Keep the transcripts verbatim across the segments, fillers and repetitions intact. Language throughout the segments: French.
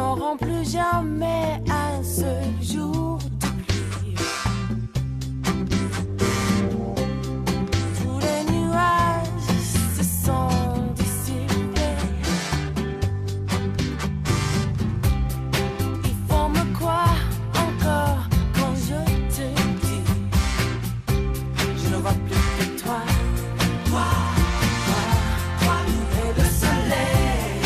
n'auront plus jamais un seul jour de pluie. Tous les nuages se sont dissipés. Ils font me croire encore quand je te dis je ne vois plus que toi, toi, toi, toi et le soleil.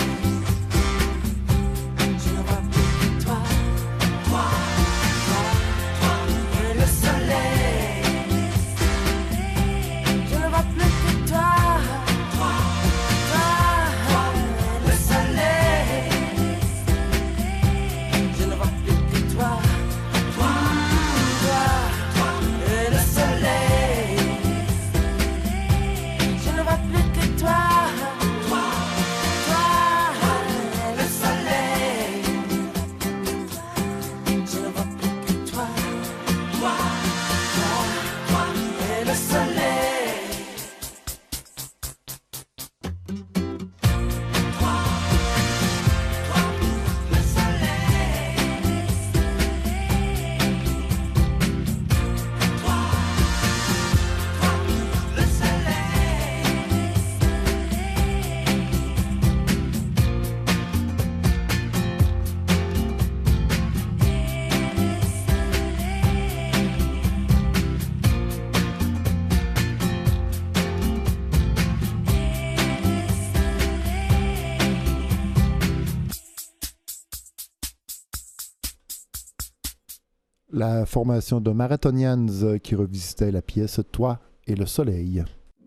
Je ne vois plus que toi, toi, toi, toi et le soleil. Je ne vois plus que toi, toi, toi et le soleil. Je ne vois plus que toi, toi, toi, toi et le soleil. Je ne vois plus que toi, toi, toi et le soleil. Je ne vois plus que toi, toi, toi, toi et le soleil. Toi, toi, le soleil. Toi, toi, le soleil. La formation de Marathonians qui revisitait la pièce Toi et le soleil.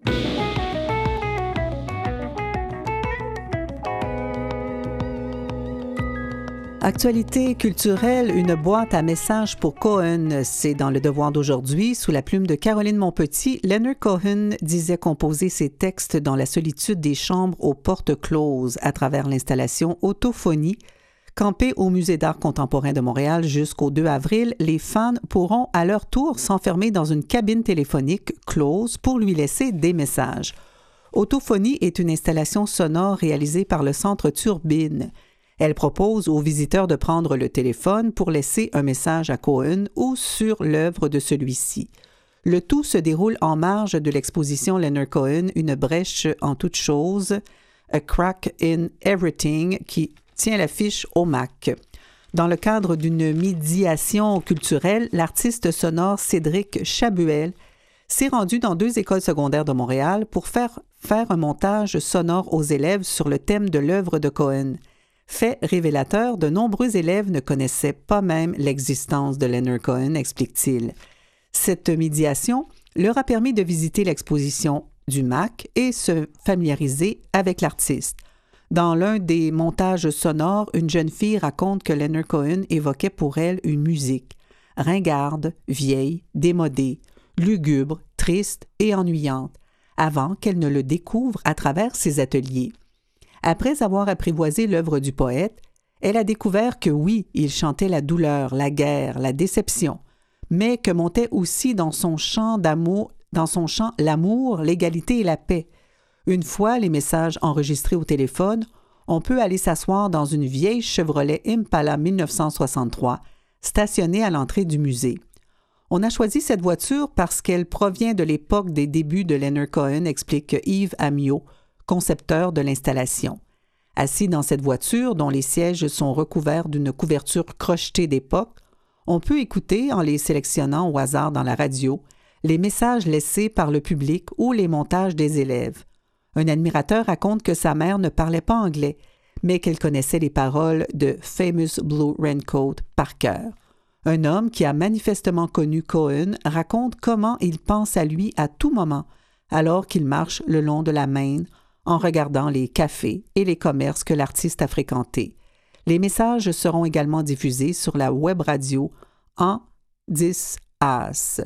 Actualité culturelle, une boîte à messages pour Cohen. C'est dans Le Devoir d'aujourd'hui, sous la plume de Caroline Monpetit. Leonard Cohen disait composer ses textes dans la solitude des chambres aux portes closes à travers l'installation Autophonie. Campée au Musée d'art contemporain de Montréal jusqu'au deux avril, les fans pourront à leur tour s'enfermer dans une cabine téléphonique close pour lui laisser des messages. Autophonie est une installation sonore réalisée par le Centre Turbine. Elle propose aux visiteurs de prendre le téléphone pour laisser un message à Cohen ou sur l'œuvre de celui-ci. Le tout se déroule en marge de l'exposition Leonard Cohen, une brèche en toutes choses, A Crack in Everything, qui tient l'affiche au M A C. Dans le cadre d'une médiation culturelle, l'artiste sonore Cédric Chabuel s'est rendu dans deux écoles secondaires de Montréal pour faire, faire un montage sonore aux élèves sur le thème de l'œuvre de Cohen. Fait révélateur, de nombreux élèves ne connaissaient pas même l'existence de Leonard Cohen, explique-t-il. Cette médiation leur a permis de visiter l'exposition du M A C et se familiariser avec l'artiste. Dans l'un des montages sonores, une jeune fille raconte que Leonard Cohen évoquait pour elle une musique ringarde, vieille, démodée, lugubre, triste et ennuyante, avant qu'elle ne le découvre à travers ses ateliers. Après avoir apprivoisé l'œuvre du poète, elle a découvert que oui, il chantait la douleur, la guerre, la déception, mais que montait aussi dans son chant d'amour, dans son chant l'amour, l'égalité et la paix. Une fois les messages enregistrés au téléphone, on peut aller s'asseoir dans une vieille Chevrolet Impala dix-neuf cent soixante-trois, stationnée à l'entrée du musée. On a choisi cette voiture parce qu'elle provient de l'époque des débuts de Leonard Cohen, explique Yves Amiot, concepteur de l'installation. Assis dans cette voiture, dont les sièges sont recouverts d'une couverture crochetée d'époque, on peut écouter, en les sélectionnant au hasard dans la radio, les messages laissés par le public ou les montages des élèves. Un admirateur raconte que sa mère ne parlait pas anglais, mais qu'elle connaissait les paroles de « Famous Blue Raincoat » par cœur. Un homme qui a manifestement connu Cohen raconte comment il pense à lui à tout moment, alors qu'il marche le long de la Main, en regardant les cafés et les commerces que l'artiste a fréquentés. Les messages seront également diffusés sur la web radio en dix As.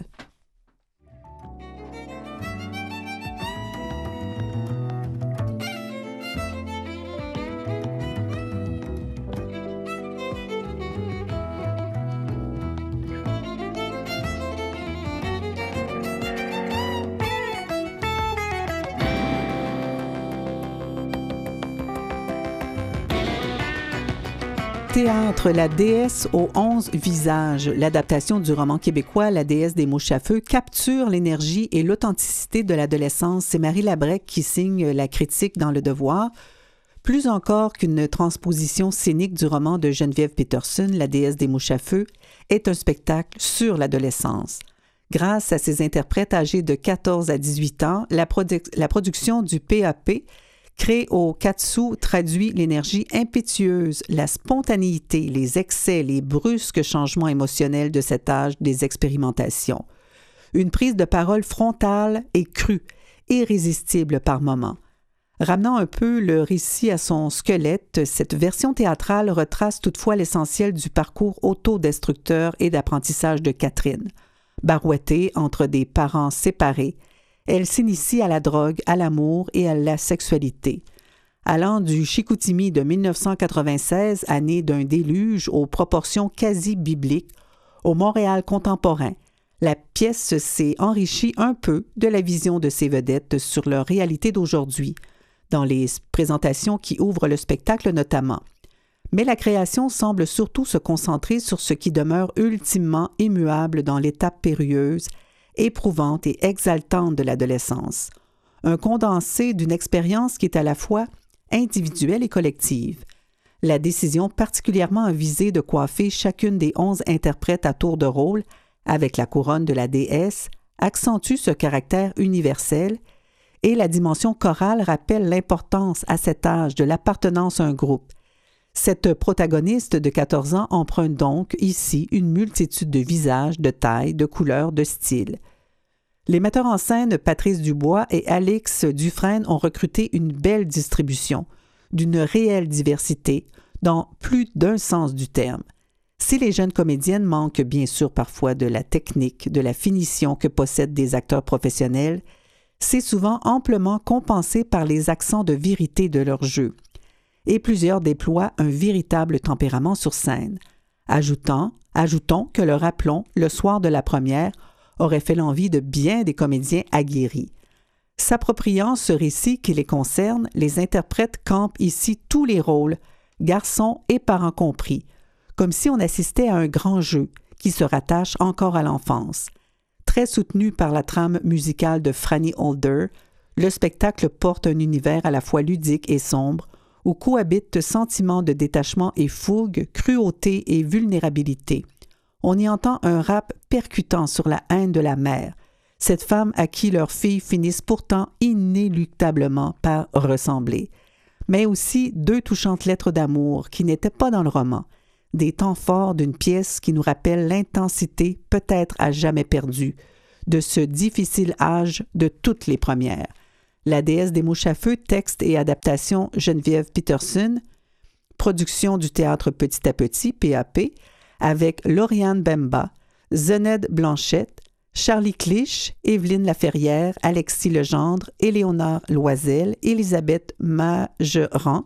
théâtre, La déesse aux onze visages. L'adaptation du roman québécois La déesse des mouches à feu capture l'énergie et l'authenticité de l'adolescence. C'est Marie Labrec qui signe la critique dans Le Devoir. Plus encore qu'une transposition scénique du roman de Geneviève Peterson, La déesse des mouches à feu est un spectacle sur l'adolescence. Grâce à ses interprètes âgés de quatorze à dix-huit ans, la, produ- la production du P A P créé au Katsu traduit l'énergie impétueuse, la spontanéité, les excès, les brusques changements émotionnels de cet âge des expérimentations. Une prise de parole frontale et crue, irrésistible par moments. Ramenant un peu le récit à son squelette, cette version théâtrale retrace toutefois l'essentiel du parcours autodestructeur et d'apprentissage de Catherine. Barouettée entre des parents séparés, elle s'initie à la drogue, à l'amour et à la sexualité. Allant du Chicoutimi de mille neuf cent quatre-vingt-seize, année d'un déluge aux proportions quasi bibliques, au Montréal contemporain, la pièce s'est enrichie un peu de la vision de ses vedettes sur leur réalité d'aujourd'hui, dans les présentations qui ouvrent le spectacle notamment. Mais la création semble surtout se concentrer sur ce qui demeure ultimement immuable dans l'étape périlleuse, éprouvante et exaltante de l'adolescence. Un condensé d'une expérience qui est à la fois individuelle et collective. La décision particulièrement avisée de coiffer chacune des onze interprètes à tour de rôle avec la couronne de la déesse accentue ce caractère universel et la dimension chorale rappelle l'importance à cet âge de l'appartenance à un groupe. Cette protagoniste de quatorze ans emprunte donc ici une multitude de visages, de tailles, de couleurs, de styles. Les metteurs en scène Patrice Dubois et Alix Dufresne ont recruté une belle distribution, d'une réelle diversité, dans plus d'un sens du terme. Si les jeunes comédiennes manquent bien sûr parfois de la technique, de la finition que possèdent des acteurs professionnels, c'est souvent amplement compensé par les accents de vérité de leur jeu. Et plusieurs déploient un véritable tempérament sur scène. Ajoutant, ajoutons que le rappelons, le soir de la première, aurait fait l'envie de bien des comédiens aguerris. S'appropriant ce récit qui les concerne, les interprètes campent ici tous les rôles, garçons et parents compris, comme si on assistait à un grand jeu qui se rattache encore à l'enfance. Très soutenu par la trame musicale de Franny Holder, le spectacle porte un univers à la fois ludique et sombre, où cohabitent sentiments de détachement et fougue, cruauté et vulnérabilité. On y entend un rap percutant sur la haine de la mère, cette femme à qui leurs filles finissent pourtant inéluctablement par ressembler. Mais aussi deux touchantes lettres d'amour qui n'étaient pas dans le roman, des temps forts d'une pièce qui nous rappelle l'intensité peut-être à jamais perdue de ce difficile âge de toutes les premières. La déesse des mouches à feu, texte et adaptation Geneviève Peterson, production du théâtre Petit à Petit, P A P, avec Lauriane Bemba, Zened Blanchette, Charlie Clich, Évelyne Laferrière, Alexis Legendre, Éléonore Loisel, Élisabeth Mageran,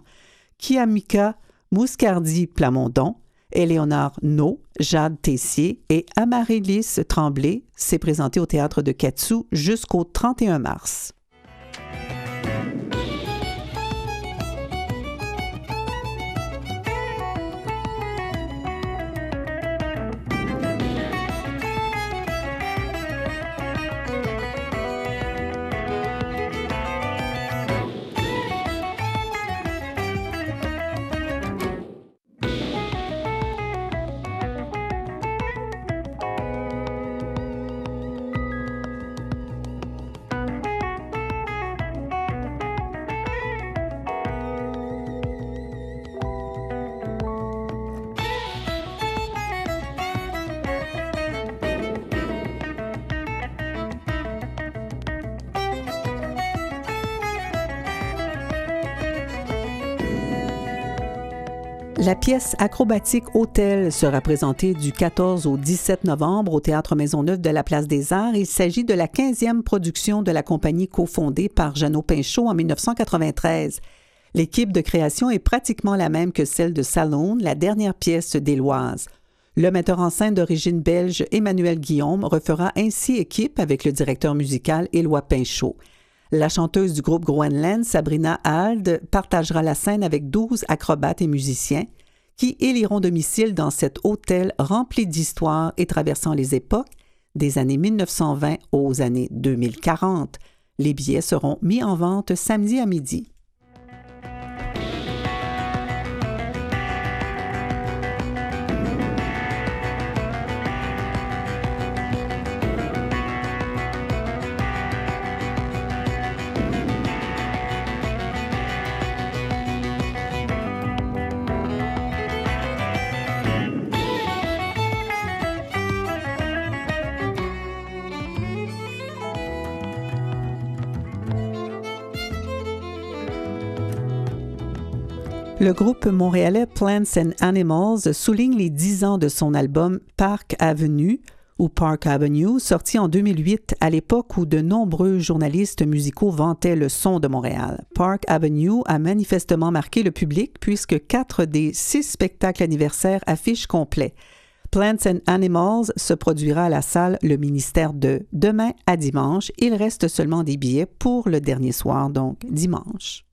Kiamika Mouscardi-Plamondon, Éléonore No, Jade Tessier et Amaryllis Tremblay s'est présenté au théâtre de Katsu jusqu'au trente et un mars. La pièce acrobatique Hôtel sera présentée du quatorze au dix-sept novembre au Théâtre Maisonneuve de la Place des Arts. Il s'agit de la quinzième production de la compagnie cofondée par Jeannot Pinchot en mille neuf cent quatre-vingt-treize. L'équipe de création est pratiquement la même que celle de Saloon, la dernière pièce d'Éloise. Le metteur en scène d'origine belge Emmanuel Guillaume refera ainsi équipe avec le directeur musical Éloi Pinchot. La chanteuse du groupe Groenland, Sabrina Ald, partagera la scène avec douze acrobates et musiciens qui éliront domicile dans cet hôtel rempli d'histoires et traversant les époques des années mille neuf cent vingt aux années deux mille quarante. Les billets seront mis en vente samedi à midi. Le groupe montréalais Plants and Animals souligne les dix ans de son album Park Avenue ou Park Avenue, sorti en deux mille huit à l'époque où de nombreux journalistes musicaux vantaient le son de Montréal. Park Avenue a manifestement marqué le public puisque quatre des six spectacles anniversaires affichent complet. Plants and Animals se produira à la salle Le Ministère de demain à dimanche. Il reste seulement des billets pour le dernier soir, donc dimanche.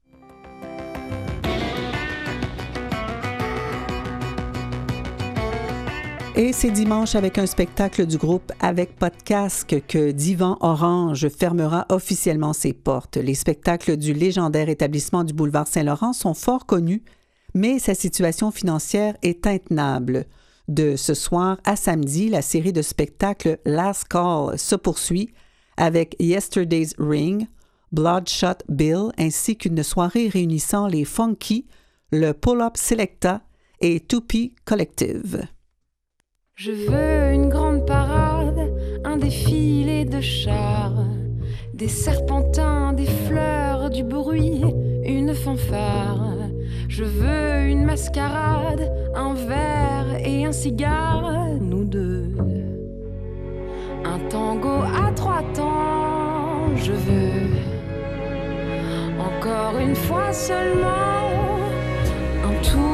Et c'est dimanche avec un spectacle du groupe Avec pas de casque que Divan Orange fermera officiellement ses portes. Les spectacles du légendaire établissement du boulevard Saint-Laurent sont fort connus, mais sa situation financière est intenable. De ce soir à samedi, la série de spectacles Last Call se poursuit avec Yesterday's Ring, Bloodshot Bill ainsi qu'une soirée réunissant les Funky, le Pull-Up Selecta et Toupee Collective. Je veux une grande parade, un défilé de chars, des serpentins, des fleurs, du bruit, une fanfare. Je veux une mascarade, un verre et un cigare, nous deux. Un tango à trois temps, je veux encore une fois seulement un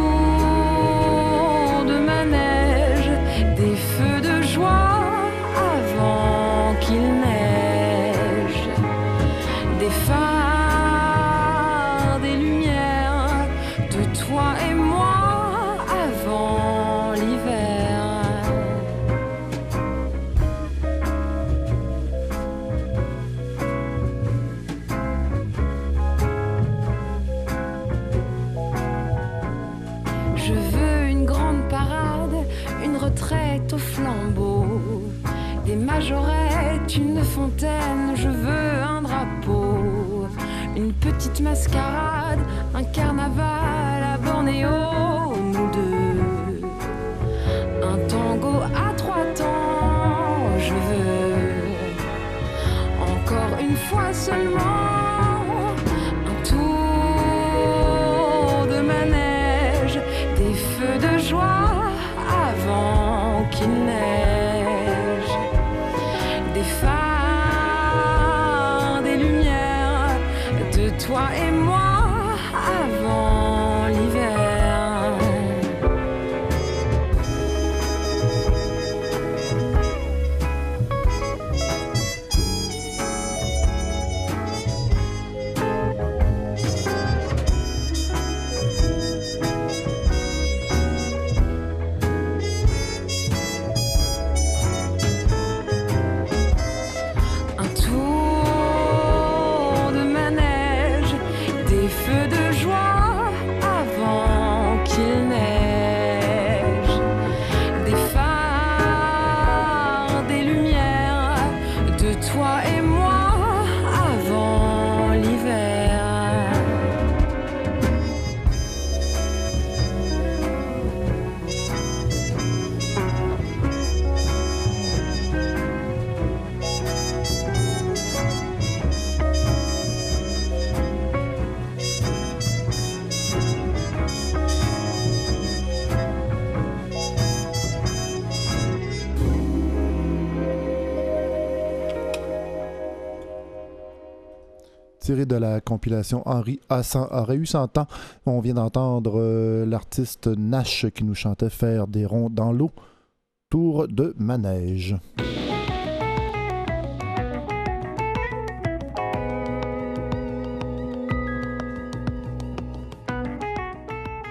tour de manège, des feux de joie avant qu'il neige, des phares, des lumières de toi et moi avant l'hiver. Je veux une grande parade, une retraite au flambeau, des majorettes, une fontaine, je veux un drapeau, une petite mascarade, un carnaval à Bornéo, nous deux. Un tango à trois temps, je veux encore une fois seulement un tour de manège, des feux de joie avant qu'il neige, des phares, des lumières de toi et moi avant l'hiver. Un tour de manège, des feux de joie avant qu'il neige, des phares, des lumières de toi et moi avant l'hiver. Tiré de la compilation Henri a cent, aurait eu cent ans. On vient d'entendre euh, l'artiste Nash qui nous chantait Faire des ronds dans l'eau, tour de manège.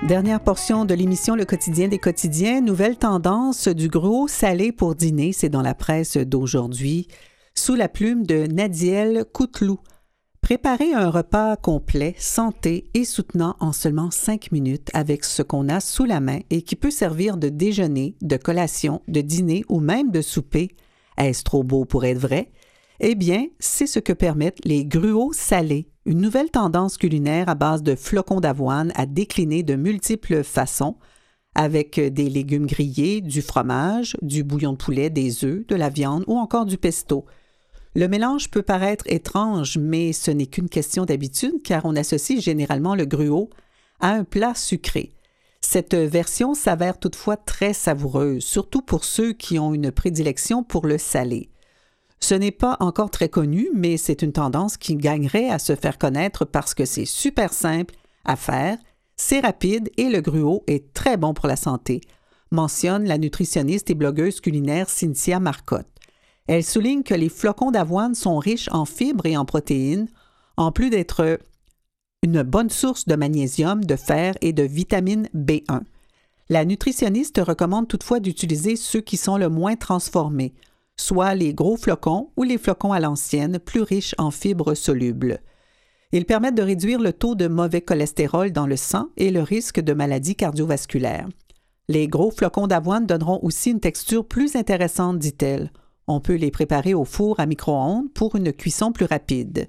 Dernière portion de l'émission Le quotidien des quotidiens. Nouvelle tendance du gruau salé pour dîner, c'est dans la presse d'aujourd'hui, sous la plume de Nadiel Couteloup. Préparez un repas complet, santé et soutenant en seulement cinq minutes avec ce qu'on a sous la main et qui peut servir de déjeuner, de collation, de dîner ou même de souper. Est-ce trop beau pour être vrai? Eh bien, c'est ce que permettent les gruaux salés, une nouvelle tendance culinaire à base de flocons d'avoine à décliner de multiples façons, avec des légumes grillés, du fromage, du bouillon de poulet, des œufs, de la viande ou encore du pesto. Le mélange peut paraître étrange, mais ce n'est qu'une question d'habitude car on associe généralement le gruau à un plat sucré. Cette version s'avère toutefois très savoureuse, surtout pour ceux qui ont une prédilection pour le salé. Ce n'est pas encore très connu, mais c'est une tendance qui gagnerait à se faire connaître parce que c'est super simple à faire, c'est rapide et le gruau est très bon pour la santé, mentionne la nutritionniste et blogueuse culinaire Cynthia Marcotte. Elle souligne que les flocons d'avoine sont riches en fibres et en protéines, en plus d'être une bonne source de magnésium, de fer et de vitamine B un. La nutritionniste recommande toutefois d'utiliser ceux qui sont le moins transformés, soit les gros flocons ou les flocons à l'ancienne, plus riches en fibres solubles. Ils permettent de réduire le taux de mauvais cholestérol dans le sang et le risque de maladies cardiovasculaires. Les gros flocons d'avoine donneront aussi une texture plus intéressante, dit-elle. On peut les préparer au four à micro-ondes pour une cuisson plus rapide.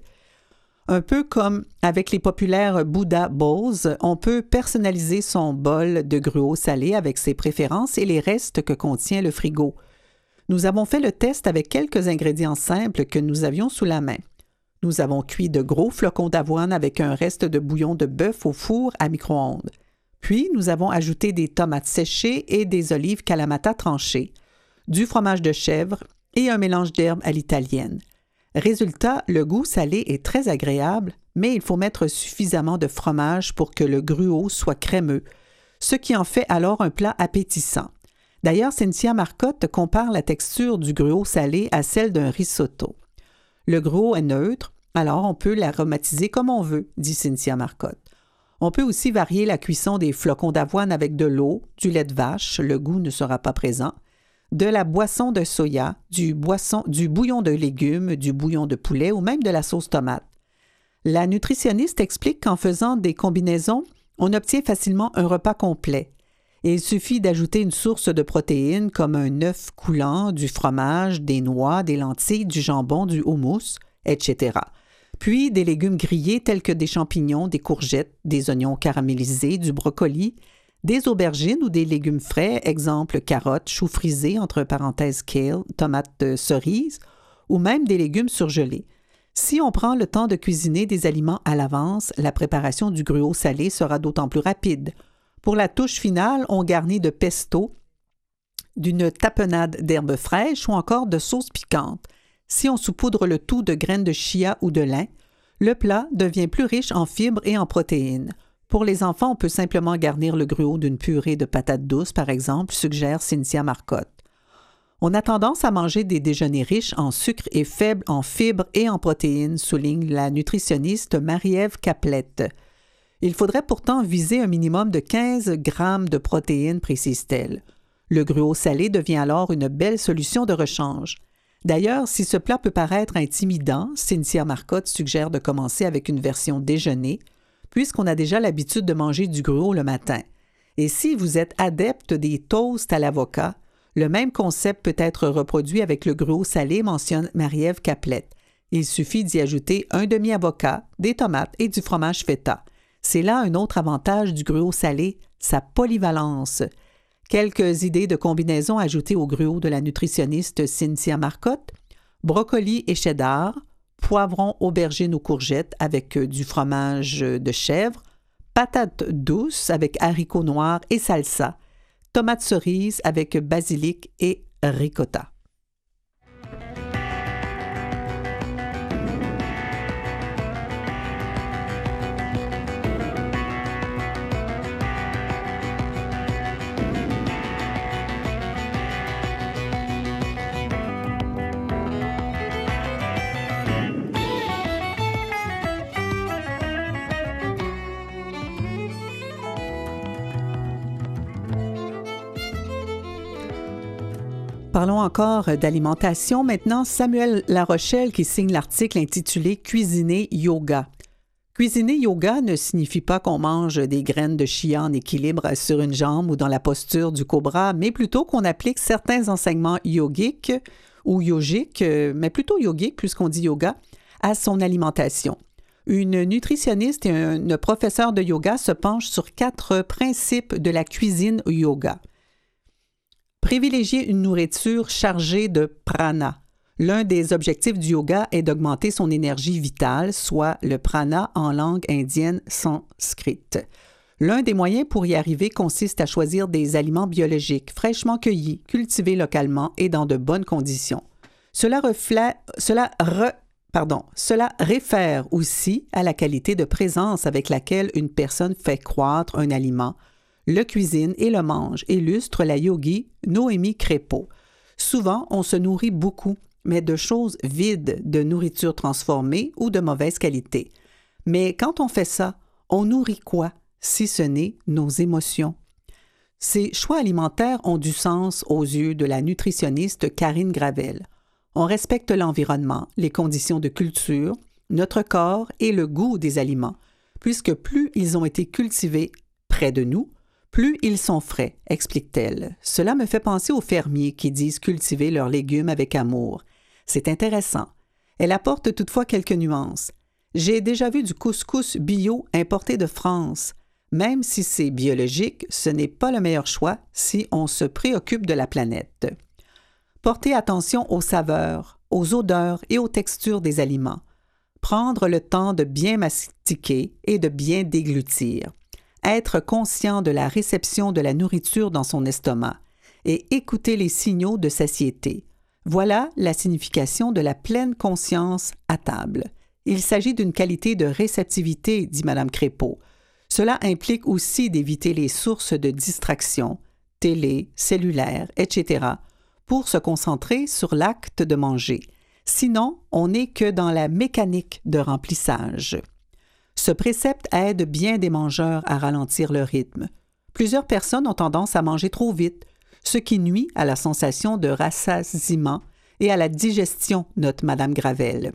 Un peu comme avec les populaires Buddha Bowls, on peut personnaliser son bol de gruau salé avec ses préférences et les restes que contient le frigo. Nous avons fait le test avec quelques ingrédients simples que nous avions sous la main. Nous avons cuit de gros flocons d'avoine avec un reste de bouillon de bœuf au four à micro-ondes. Puis, nous avons ajouté des tomates séchées et des olives Kalamata tranchées, du fromage de chèvre et un mélange d'herbes à l'italienne. Résultat, le goût salé est très agréable, mais il faut mettre suffisamment de fromage pour que le gruau soit crémeux, ce qui en fait alors un plat appétissant. D'ailleurs, Cynthia Marcotte compare la texture du gruau salé à celle d'un risotto. Le gruau est neutre, alors on peut l'aromatiser comme on veut, dit Cynthia Marcotte. On peut aussi varier la cuisson des flocons d'avoine avec de l'eau, du lait de vache, le goût ne sera pas présent, de la boisson de soya, du, boisson, du bouillon de légumes, du bouillon de poulet ou même de la sauce tomate. La nutritionniste explique qu'en faisant des combinaisons, on obtient facilement un repas complet. Et il suffit d'ajouter une source de protéines comme un œuf coulant, du fromage, des noix, des lentilles, du jambon, du houmous, et cetera. Puis des légumes grillés tels que des champignons, des courgettes, des oignons caramélisés, du brocoli, des aubergines ou des légumes frais, exemple carottes, choux frisés, entre parenthèses kale, tomates cerises, ou même des légumes surgelés. Si on prend le temps de cuisiner des aliments à l'avance, la préparation du gruau salé sera d'autant plus rapide. Pour la touche finale, on garnit de pesto, d'une tapenade d'herbes fraîches ou encore de sauce piquante. Si on saupoudre le tout de graines de chia ou de lin, le plat devient plus riche en fibres et en protéines. Pour les enfants, on peut simplement garnir le gruau d'une purée de patates douces, par exemple, suggère Cynthia Marcotte. On a tendance à manger des déjeuners riches en sucre et faibles en fibres et en protéines, souligne la nutritionniste Marie-Ève Caplette. Il faudrait pourtant viser un minimum de quinze grammes de protéines, précise-t-elle. Le gruau salé devient alors une belle solution de rechange. D'ailleurs, si ce plat peut paraître intimidant, Cynthia Marcotte suggère de commencer avec une version déjeuner, puisqu'on a déjà l'habitude de manger du gruau le matin. Et si vous êtes adepte des toasts à l'avocat, le même concept peut être reproduit avec le gruau salé, mentionne Marie-Ève Caplette. Il suffit d'y ajouter un demi-avocat, des tomates et du fromage feta. C'est là un autre avantage du gruau salé, sa polyvalence. Quelques idées de combinaisons ajoutées au gruau de la nutritionniste Cynthia Marcotte: brocoli et cheddar, poivron, aubergine ou courgette avec du fromage de chèvre, patates douces avec haricots noirs et salsa, tomates cerises avec basilic et ricotta. parlons encore d'alimentation. Maintenant, Samuel Larochelle qui signe l'article intitulé « Cuisiner yoga ». Cuisiner yoga ne signifie pas qu'on mange des graines de chia en équilibre sur une jambe ou dans la posture du cobra, mais plutôt qu'on applique certains enseignements yogiques ou yogiques, mais plutôt yogiques puisqu'on dit yoga, à son alimentation. Une nutritionniste et un professeur de yoga se penchent sur quatre principes de la cuisine yoga. Privilégier une nourriture chargée de prana. L'un des objectifs du yoga est d'augmenter son énergie vitale, soit le prana en langue indienne sanskrite. L'un des moyens pour y arriver consiste à choisir des aliments biologiques, fraîchement cueillis, cultivés localement et dans de bonnes conditions. Cela reflète, cela re, pardon, cela réfère aussi à la qualité de présence avec laquelle une personne fait croître un aliment, le cuisine et le mange, illustre la yogi Noémie Crépeau. Souvent, on se nourrit beaucoup, mais de choses vides, de nourriture transformée ou de mauvaise qualité. Mais quand on fait ça, on nourrit quoi, si ce n'est nos émotions? Ces choix alimentaires ont du sens aux yeux de la nutritionniste Karine Gravel. On respecte l'environnement, les conditions de culture, notre corps et le goût des aliments, puisque plus ils ont été cultivés près de nous, plus ils sont frais, explique-t-elle. Cela me fait penser aux fermiers qui disent cultiver leurs légumes avec amour. C'est intéressant. Elle apporte toutefois quelques nuances. J'ai déjà vu du couscous bio importé de France. Même si c'est biologique, ce n'est pas le meilleur choix si on se préoccupe de la planète. Porter attention aux saveurs, aux odeurs et aux textures des aliments. Prendre le temps de bien mastiquer et de bien déglutir. Être conscient de la réception de la nourriture dans son estomac et écouter les signaux de satiété. Voilà la signification de la pleine conscience à table. Il s'agit d'une qualité de réceptivité, dit Mme Crépeau. Cela implique aussi d'éviter les sources de distraction, télé, cellulaire, et cetera, pour se concentrer sur l'acte de manger. Sinon, on n'est que dans la mécanique de remplissage. Ce précepte aide bien des mangeurs à ralentir leur rythme. Plusieurs personnes ont tendance à manger trop vite, ce qui nuit à la sensation de rassasiement et à la digestion, note Mme Gravel.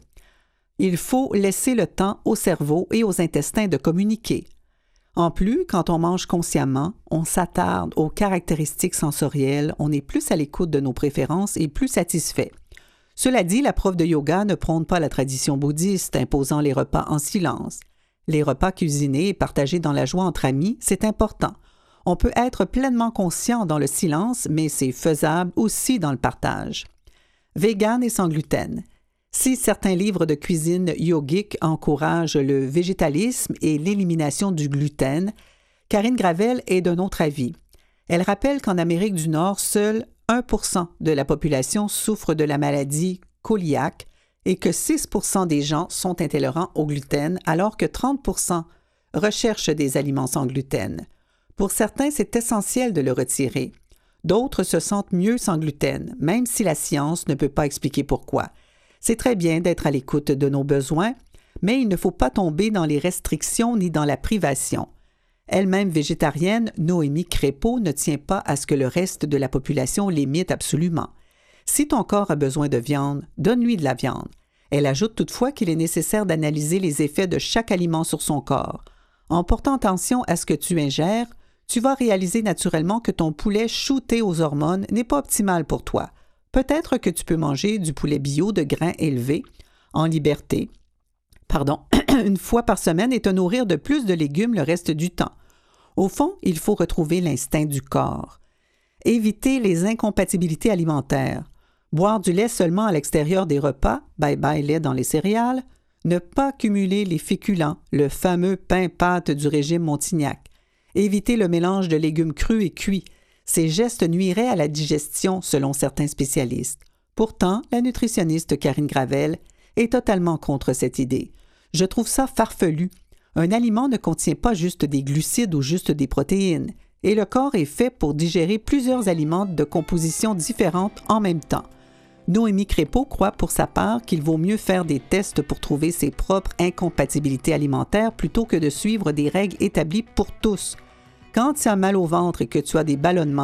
Il faut laisser le temps au cerveau et aux intestins de communiquer. En plus, quand on mange consciemment, on s'attarde aux caractéristiques sensorielles, on est plus à l'écoute de nos préférences et plus satisfait. Cela dit, la prof de yoga ne prône pas la tradition bouddhiste imposant les repas en silence. Les repas cuisinés et partagés dans la joie entre amis, c'est important. On peut être pleinement conscient dans le silence, mais c'est faisable aussi dans le partage. Vegan et sans gluten. Si certains livres de cuisine yogique encouragent le végétalisme et l'élimination du gluten, Karine Gravel est d'un autre avis. Elle rappelle qu'en Amérique du Nord, seul un pour cent de la population souffre de la maladie cœliaque et que six pour cent des gens sont intolérants au gluten, alors que trente pour cent recherchent des aliments sans gluten. Pour certains, c'est essentiel de le retirer. D'autres se sentent mieux sans gluten, même si la science ne peut pas expliquer pourquoi. C'est très bien d'être à l'écoute de nos besoins, mais il ne faut pas tomber dans les restrictions ni dans la privation. Elle-même végétarienne, Noémie Crépeau ne tient pas à ce que le reste de la population l'imite absolument. Si ton corps a besoin de viande, donne-lui de la viande. Elle ajoute toutefois qu'il est nécessaire d'analyser les effets de chaque aliment sur son corps. En portant attention à ce que tu ingères, tu vas réaliser naturellement que ton poulet shooté aux hormones n'est pas optimal pour toi. Peut-être que tu peux manger du poulet bio de grains élevés, en liberté, pardon, une fois par semaine et te nourrir de plus de légumes le reste du temps. Au fond, il faut retrouver l'instinct du corps. Éviter les incompatibilités alimentaires. Boire du lait seulement à l'extérieur des repas, bye-bye lait dans les céréales. Ne pas cumuler les féculents, le fameux pain-pâte du régime Montignac. Éviter le mélange de légumes crus et cuits. Ces gestes nuiraient à la digestion, selon certains spécialistes. Pourtant, la nutritionniste Karine Gravel est totalement contre cette idée. Je trouve ça farfelu. Un aliment ne contient pas juste des glucides ou juste des protéines, et le corps est fait pour digérer plusieurs aliments de composition différentes en même temps. Noémie Crépeau croit pour sa part qu'il vaut mieux faire des tests pour trouver ses propres incompatibilités alimentaires plutôt que de suivre des règles établies pour tous. Quand tu as mal au ventre et que tu as des ballonnements,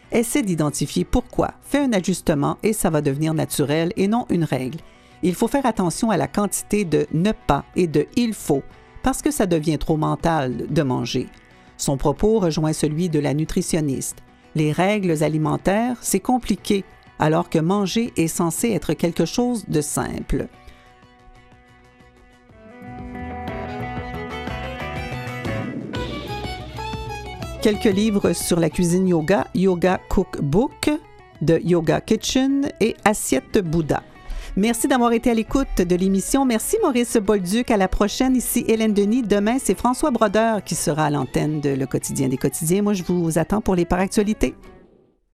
Essaie d'identifier pourquoi. Fais un ajustement et ça va devenir naturel et non une règle. Il faut faire attention à la quantité de « ne pas » et de « il faut » parce que ça devient trop mental de manger. Son propos rejoint celui de la nutritionniste. Les règles alimentaires, c'est compliqué, alors que manger est censé être quelque chose de simple. Quelques livres sur la cuisine yoga, Yoga Cookbook de Yoga Kitchen et Assiette Bouddha. Merci d'avoir été à l'écoute de l'émission. Merci Maurice Bolduc. À la prochaine. Ici Hélène Denis. Demain, c'est François Brodeur qui sera à l'antenne de Le Quotidien des quotidiens. Moi, je vous attends pour les paractualités.